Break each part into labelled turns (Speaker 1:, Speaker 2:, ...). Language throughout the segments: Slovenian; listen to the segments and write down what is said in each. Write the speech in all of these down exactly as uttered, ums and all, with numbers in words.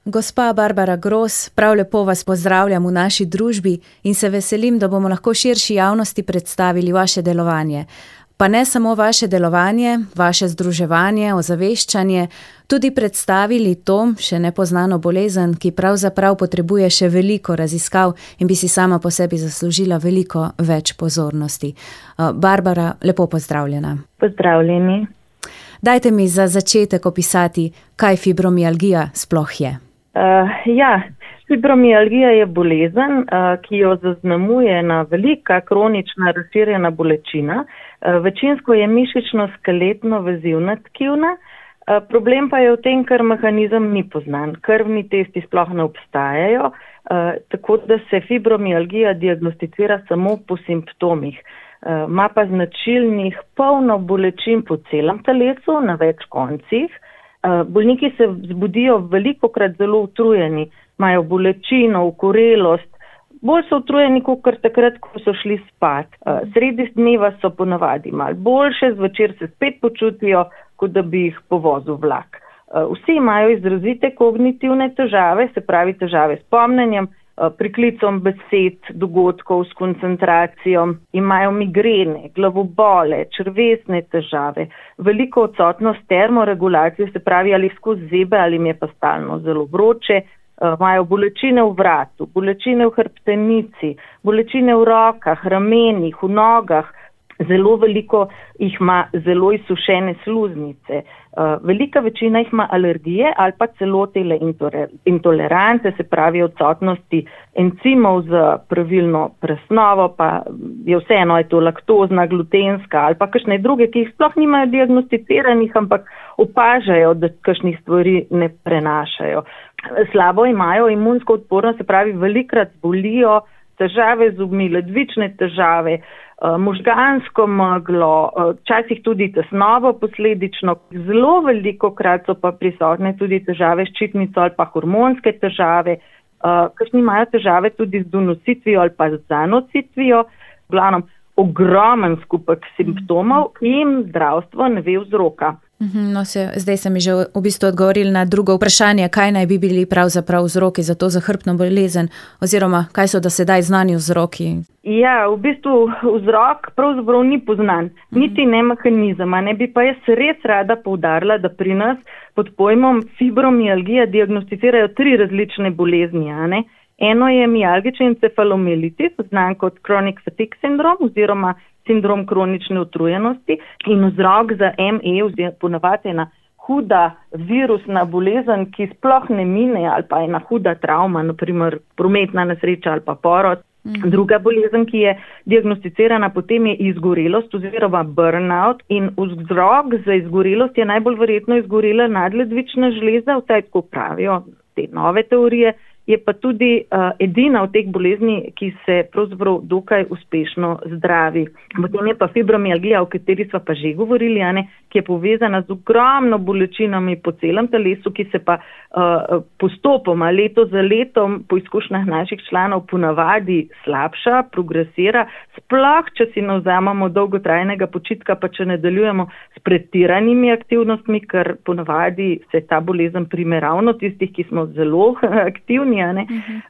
Speaker 1: Gospa Barbara Gros, prav lepo vas pozdravljam v naši družbi in se veselim, da bomo lahko širši javnosti predstavili vaše delovanje. Pa ne samo vaše delovanje, vaše združevanje, ozaveščanje, tudi predstavili to še nepoznano bolezen, ki pravzaprav potrebuje še veliko raziskav in bi si sama po sebi zaslužila veliko več pozornosti. Barbara, lepo pozdravljena.
Speaker 2: Pozdravljeni.
Speaker 1: Dajte mi za začetek opisati, kaj fibromialgija sploh je.
Speaker 2: Uh, ja, fibromialgija je bolezen, uh, ki jo zaznamuje ena velika kronična razširjena bolečina. Uh, večinsko je mišično-skeletno vezivna tkivna. Uh, problem pa je v tem, ker mehanizem ni poznan. Krvni testi sploh ne obstajajo, uh, tako da se fibromialgija diagnosticira samo po simptomih. Uh, ma pa značilnih polno bolečin po celem telesu, na več koncih. Uh, bolniki se zbudijo velikokrat zelo utrujeni, imajo bolečino, ukorelost, bolj so utrujeni, kot takrat, ko so šli spat. Uh, sredi dneva so ponavadi malo boljše, zvečer se spet počutijo, kot da bi jih povozil vlak. Uh, vsi imajo izrazite kognitivne težave, se pravi težave s pomnenjem, priklicom besed, dogodkov, s koncentracijo, imajo migrene, glavobole, črvesne težave, veliko odsotnost termoregulacije, se pravi ali skozi zebe ali jim je pa stalno zelo vroče, imajo bolečine v vratu, bolečine v hrbtenici, bolečine v rokah, ramenih, v nogah, zelo veliko jih ima zelo izsušene sluznice. Uh, velika večina jih ima alergije ali pa celo tele intolerance, se pravi odsotnosti encimov za pravilno presnovo, pa je vseeno, je to laktozna, glutenska ali pa kakšne druge, ki jih sploh nimajo diagnosticiranih, ampak opažajo, da kakšnih stvari ne prenašajo. Slabo imajo imunsko odpornost, se pravi velikrat bolijo, težave z zobmi, ledvične težave, možgansko meglo, včasih tudi tesnobo posledično, zelo veliko krat so pa prisotne tudi težave s ščitnico ali pa hormonske težave, kakšni imajo težave tudi z donositvijo ali pa z zanositvijo, v glavnem ogromen skupek simptomov in zdravstvo ne ve vzroka.
Speaker 1: No, se, zdaj sem mi že v bistvu odgovorili na drugo vprašanje, kaj naj bi bili pravzaprav vzroki za to zahrbtno bolezen oziroma kaj so do sedaj znani vzroki?
Speaker 2: Ja, v bistvu vzrok pravzaprav ni poznan, niti ne mehanizem, ne bi pa jaz res rada poudarila, da pri nas pod pojmom fibromialgija diagnosticirajo tri različne bolezni, a ne? Eno je mialgični encefalomielitis, znan kot chronic fatigue syndrom oziroma sindrom kronične utrujenosti in vzrok za M E oziroma ponavadi ena huda virusna bolezen, ki sploh ne mine ali pa ena huda travma, naprimer prometna nesreča ali pa porod. Mm. Druga bolezen, ki je diagnosticirana potem je izgorelost oziroma burnout in vzrok za izgorelost je najbolj verjetno izgorela nadledvična žleza, vsaj tako pravijo te nove teorije. Je pa tudi uh, edina od teh bolezni, ki se pravzaprav dokaj uspešno zdravi. Potem je pa fibromialgija, o kateri sva pa že govorili, ne, ki je povezana z ogromno bolečinami po celem telesu, ki se pa uh, postopoma, leto za letom, po izkušnjah naših članov ponavadi slabša, progresira, sploh, če si ne vzamemo dolgotrajnega počitka, pa če nadaljujemo s pretiranimi aktivnostmi, ker ponavadi se ta bolezen prime ravno tistih, ki smo zelo aktivni. Uh-huh.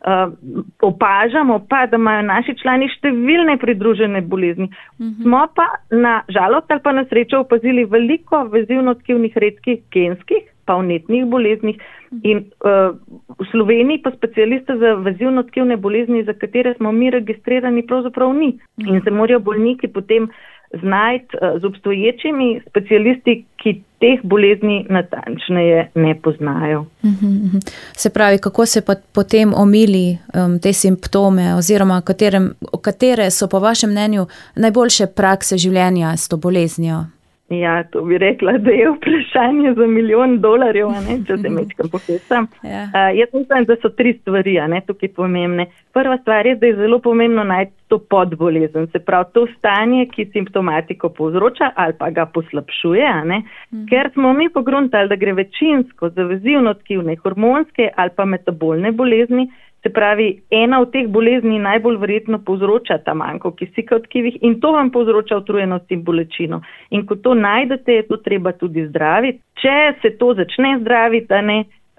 Speaker 2: Uh, opažamo pa, da imajo naši člani številne pridružene bolezni. Uh-huh. Smo pa na žalost ali pa na srečo opazili veliko vezivno-tkivnih redkih genskih pa vnetnih boleznih uh-huh. in uh, v Sloveniji pa specialista za vezivno-tkivne bolezni, za katere smo mi registrirani, pravzaprav ni. Uh-huh. In se morajo bolniki potem znajti uh, z obstoječimi specialisti, ki teh bolezni natančneje ne poznajo.
Speaker 1: Uh-huh. Se pravi, kako se pa potem omili um, te simptome oziroma katerem, katere so po vašem mnenju najboljše prakse življenja s to boleznijo?
Speaker 2: Ja, to bi rekla, da je vprašanje za milijon dolarjev, ne, če se mečkam pohesam. Ja. Uh, jaz mislim, da so tri stvari, ne, tukaj pomembne. Prva stvar je, da je zelo pomembno najti to podbolezen, se pravi to stanje, ki simptomatiko povzroča ali pa ga poslabšuje, ne, mm. ker smo mi pogruntali, da gre večinsko za vezivno-tkivne, hormonske ali pa metabolne bolezni. Se pravi, ena od teh bolezni najbolj verjetno povzroča ta manjko kisika v tkivih in to vam povzroča utrujenost in bolečino. In ko to najdete, je to treba tudi zdraviti. Če se to začne zdraviti, ne,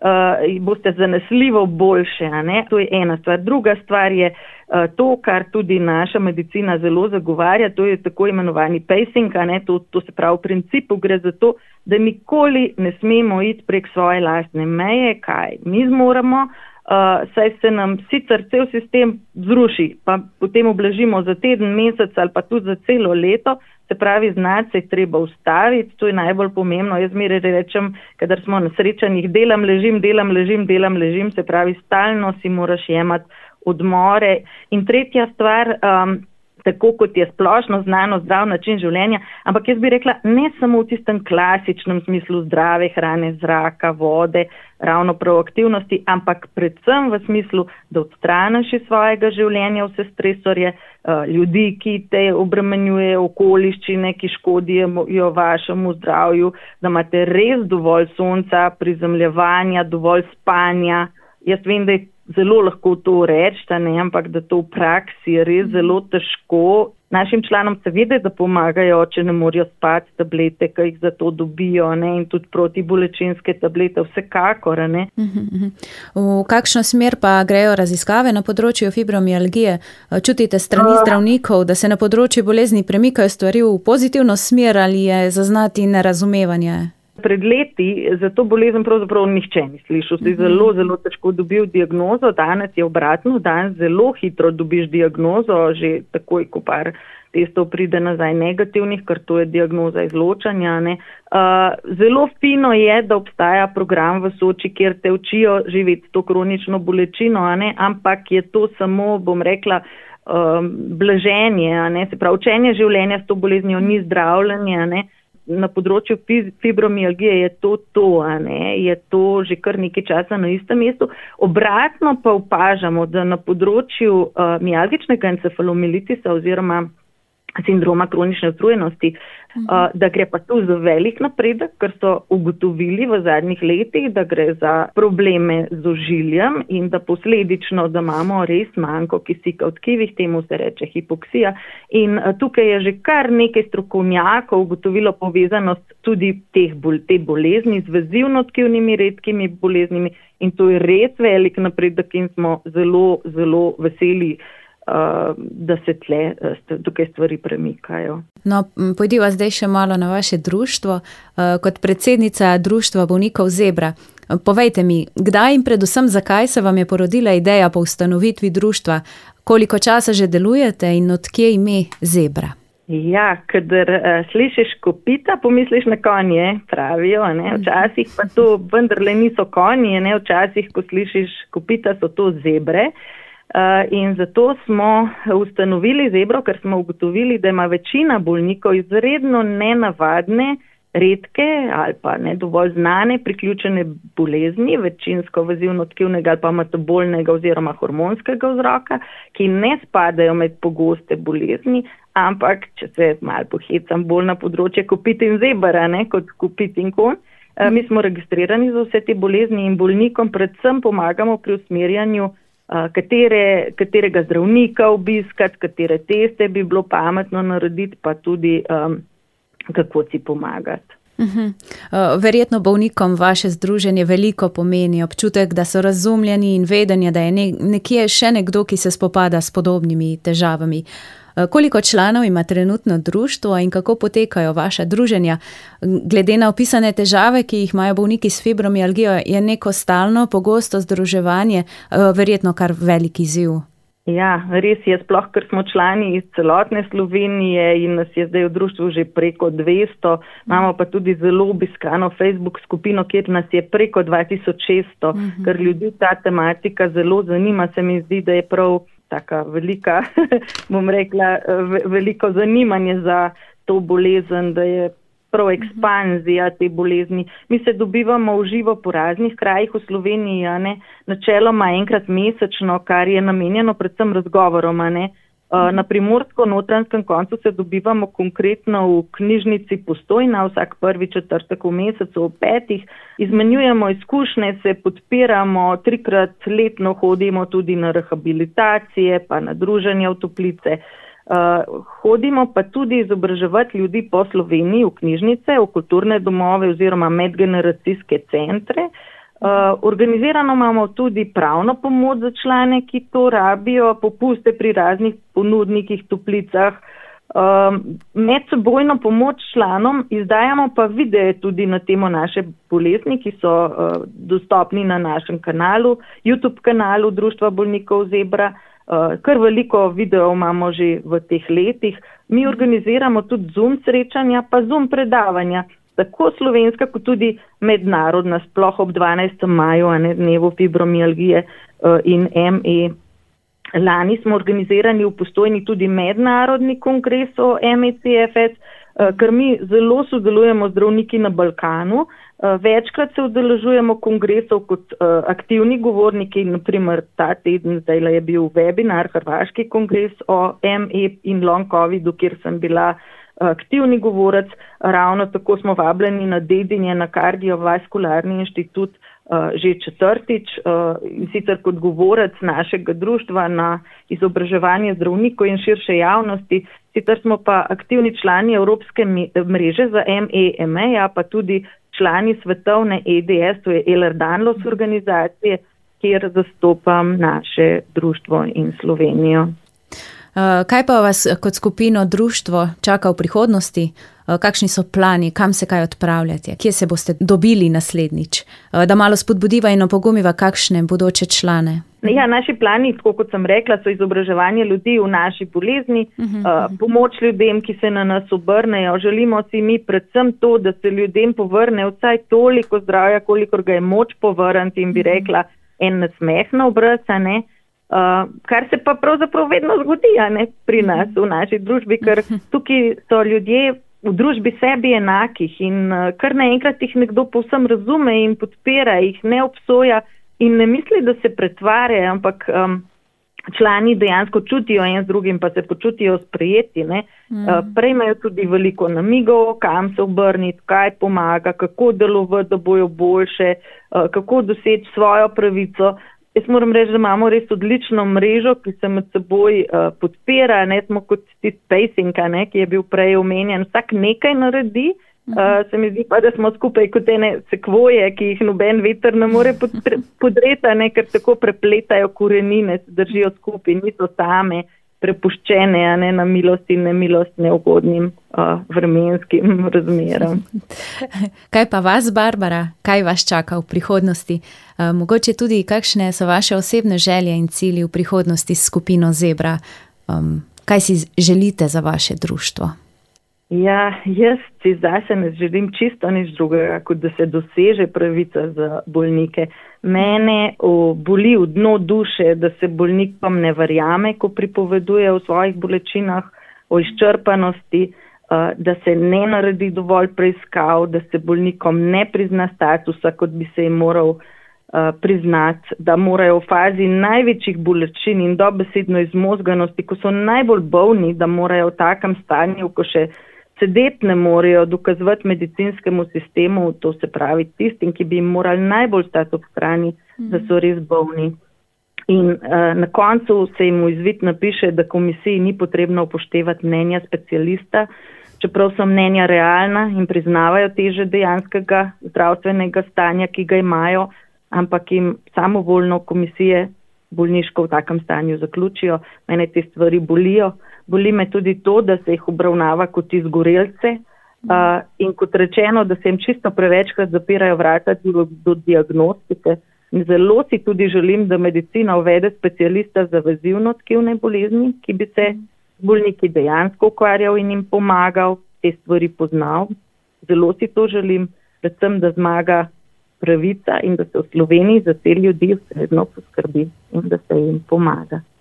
Speaker 2: uh, boste zanesljivo boljše. A ne? To je ena stvar. Druga stvar je uh, to, kar tudi naša medicina zelo zagovarja, to je tako imenovani pacing, a ne? To, to se pravi v principu gre za to, da nikoli ne smemo iti prek svoje lastne meje, kaj mi zmoremo, uh, saj se nam sicer cel sistem zruši, pa potem oblažimo za teden, mesec ali pa tudi za celo leto. Se pravi, znati se je treba ustaviti, to je najbolj pomembno. Jaz mi rečem, kadar smo na srečanjih, delam, ležim, delam, ležim, delam, ležim, se pravi, stalno si moraš jemati odmore. In tretja stvar, um, tako kot je splošno znano zdrav način življenja, ampak jaz bi rekla, ne samo v tistem klasičnem smislu zdrave hrane, zraka, vode, ravno proaktivnosti, ampak predvsem v smislu, da odstraniš iz svojega življenja vse stresorje, ljudi, ki te obremenjujejo, okoliščine, ki škodijo vašemu zdravju, da imate res dovolj sonca, prizemljevanja, dovolj spanja. Jaz vem, da je zelo lahko to reči, ne, ampak da to v praksi je res zelo težko. Našim članom seveda, da pomagajo, če ne morajo spati, tablete, ki jih za to dobijo, ne, in tudi protibolečinske tablete, vsekakor. Ne.
Speaker 1: V kakšno smer pa grejo raziskave na področju fibromialgije? Čutite strani zdravnikov, da se na področju bolezni premikajo stvari v pozitivno smer ali je zaznati nerazumevanje?
Speaker 2: Pred leti za to bolezen pravzaprav nihče ni slišal. Si zelo, zelo težko dobil diagnozo. Danes je obratno, danes zelo hitro dobiš diagnozo, že takoj, ko par testov pride nazaj negativnih, ker to je diagnoza izločanja. Ne. Uh, zelo fino je, da obstaja program v Soči, kjer te učijo živeti to kronično bolečino, a ne, ampak je to samo, bom rekla, um, blaženje, a ne, se pravi, učenje življenja s to boleznijo ni zdravljenje, a ne. Na področju fibromialgije je to to, a ne, je to že kar nekaj časa na istem mestu. Obratno pa opažamo, da na področju uh, mialgičnega encefalomielitisa oziroma sindroma kronične utrujenosti, uh, da gre pa tu za velik napredek, ker so ugotovili v zadnjih letih, da gre za probleme z ožiljem in da posledično, da imamo res manjko kisika v tkivih, temu se reče hipoksija. In uh, tukaj je že kar nekaj strokovnjakov ugotovilo povezanost tudi teh bol- te bolezni z vezivno-tkivnimi redkimi boleznimi in to je res velik napredek in smo zelo, zelo veseli, Uh, da se tle uh, tukaj stvari premikajo.
Speaker 1: No, pojdiva zdaj še malo na vaše društvo. Uh, kot predsednica društva bolnikov Zebra, povejte mi, kdaj in predvsem zakaj se vam je porodila ideja po ustanovitvi društva? Koliko časa že delujete in odkje ime Zebra?
Speaker 2: Ja, kadar uh, slišiš kopita, pomisliš na konje, pravijo, ne? Včasih pa to vendarle niso konji, ne? Včasih, ko slišiš kopita, so to zebre. Uh, in zato smo ustanovili Zebro, ker smo ugotovili, da ima večina bolnikov izredno nenavadne, redke ali pa ne dovolj znane priključene bolezni, večinsko vezivno-tkivnega ali pa metabolnega oziroma hormonskega vzroka, ki ne spadajo med pogoste bolezni, ampak, če se malo pohecam bolj na področje kopit in zebra, ne, kot kopit in konj, uh, mi smo registrirani za vse te bolezni in bolnikom predvsem pomagamo pri usmerjanju Katere, katerega zdravnika obiskati, katere teste bi bilo pametno narediti, pa tudi um, kako si pomagati.
Speaker 1: Uh-huh. Verjetno bolnikom vaše združenje veliko pomeni občutek, da so razumljeni in vedenje, da je nekje še nekdo, ki se spopada s podobnimi težavami. Koliko članov ima trenutno društvo in kako potekajo vaša druženja? Glede na opisane težave, ki jih imajo bolniki s fibromialgijo, je neko stalno, pogosto združevanje verjetno kar velik izziv.
Speaker 2: Ja, res je, sploh, ker smo člani iz celotne Slovenije in nas je zdaj v društvu že preko dvesto, imamo pa tudi zelo obiskano Facebook skupino, kjer nas je preko dva tisoč šeststo, uh-huh. ker ljudi ta tematika zelo zanima, se mi zdi, da je prav taka velika, bom rekla, veliko zanimanje za to bolezen, da je prav ekspanzija te bolezni. Mi se dobivamo v živo po raznih krajih v Sloveniji, a ne, načeloma enkrat mesečno, kar je namenjeno predvsem razgovorom, a ne. Na primorsko-notranjskem koncu se dobivamo konkretno v knjižnici Postojna vsak prvi četrtek v mesecu, v petih, izmenjujemo izkušnje, se podpiramo, trikrat letno hodimo tudi na rehabilitacije, pa na druženje v toplice. Uh, hodimo pa tudi izobraževati ljudi po Sloveniji v knjižnice, v kulturne domove oziroma medgeneracijske centre. Uh, organizirano imamo tudi pravno pomoč za člane, ki to rabijo, popuste pri raznih ponudnikih, toplicah. Uh, medsebojno pomoč članom izdajamo pa videe tudi na temo naše bolezni, ki so uh, dostopni na našem kanalu, YouTube kanalu Društva bolnikov Zebra. Uh, kar veliko videov imamo že v teh letih. Mi organiziramo tudi Zoom srečanja, pa Zoom predavanja. Tako slovenska, kot tudi mednarodna, sploh ob dvanajstem maju, a ne dnevu fibromialgije uh, in M E. Lani smo organizirani v Postojni tudi mednarodni kongres o M E C F S, uh, ker mi zelo sodelujemo zdravniki na Balkanu. Uh, večkrat se udeležujemo kongresov kot uh, aktivni govorniki, naprimer ta teden zdaj je bil webinar, Hrvaški kongres o M E in long covidu, kjer sem bila aktivni govorec. Ravno tako smo vabljeni na Dedinje na kardiovaskularni inštitut uh, že četrtič uh, in sicer kot govorec našega društva na izobraževanje zdravnikov in širše javnosti. Sicer smo pa aktivni člani Evropske mreže za M E M E, pa tudi člani svetovne E D S, to je Ehlers-Danlos organizacije, kjer zastopam naše društvo in Slovenijo.
Speaker 1: Kaj pa vas kot skupino društvo čaka v prihodnosti? Kakšni so plani, kam se kaj odpravljate? Kje se boste dobili naslednjič? Da malo spodbudiva in opogumiva kakšne bodoče člane.
Speaker 2: Ja, naši plani, tako kot sem rekla, so izobraževanje ljudi v naši bolezni, uh-huh. pomoč ljudem, ki se na nas obrnejo. Želimo si mi predvsem to, da se ljudem povrne vsaj toliko zdravja, kolikor ga je moč povrniti in bi rekla en nasmeh na obraz, a ne? Uh, kar se pa pravzaprav vedno zgodi, a ne, pri nas, v naši družbi, ker tukaj so ljudje v družbi sebi enakih in uh, kar naenkrat jih nekdo povsem razume in podpira, jih ne obsoja in ne misli, da se pretvarja, ampak um, člani dejansko čutijo en z drugim, pa se počutijo sprejeti, ne. Uh, prejmejo tudi veliko namigov, kam se obrniti, kaj pomaga, kako delovati, da bojo boljše, uh, kako doseči svojo pravico. Jaz moram reči, da imamo res odlično mrežo, ki se med seboj uh, podpira, ne smo kot tisti pacing, ne, ki je bil prej omenjen, vsak nekaj naredi, uh, se mi zdi pa, da smo skupaj kot ene sekvoje, ki jih noben veter ne more podreti, ne, ker tako prepletajo korenine, se držijo skupaj, niso same prepuščene, a ne, na milost in nemilost neugodnim uh, vremenskim razmeram.
Speaker 1: Kaj pa vas, Barbara? Kaj vas čaka v prihodnosti? Uh, mogoče tudi, kakšne so vaše osebne želje in cilji v prihodnosti s skupino Zebra? Um, kaj si želite za vaše društvo?
Speaker 2: Ja, jaz si zase ne želim čisto nič drugega, kot da se doseže pravica za bolnike. Mene o, boli v dno duše, da se bolnikom ne verjame, ko pripoveduje o svojih bolečinah, o izčrpanosti, uh, da se ne naredi dovolj preiskav, da se bolnikom ne prizna statusa, kot bi se jim moral uh, priznati, da morajo v fazi največjih bolečin in dobesedno izmozganosti, ko so najbolj bolni, da morajo v takem stanju, ko še sedeti ne morejo, dokazovati medicinskemu sistemu, to se pravi tistim, ki bi jim morali najbolj stati ob strani, mm. da so res bolni. In uh, na koncu se jim v izvid napiše, da komisiji ni potrebno upoštevati mnenja specialista, čeprav so mnenja realna in priznavajo teže dejanskega zdravstvenega stanja, ki ga imajo, ampak jim samovoljno komisije bolniško v takem stanju zaključijo. Mene te stvari bolijo. Boli me tudi to, da se jih obravnava kot izgorelce uh, in kot rečeno, da se jim čisto prevečkrat zapirajo vrata do, do diagnostike. In zelo si tudi želim, da medicina uvede specialista za vezivno tkivne bolezni, ki bi se bolniki dejansko ukvarjal in jim pomagal, te stvari poznal. Zelo si to želim, predvsem, da zmaga pravica in da se v Sloveniji za te ljudi vseeno poskrbi in da se jim pomaga.